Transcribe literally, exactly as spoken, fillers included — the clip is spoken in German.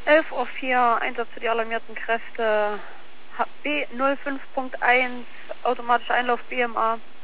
elf Uhr vier, Einsatz für die alarmierten Kräfte, B null fünf Punkt eins, automatischer Einlauf B M A.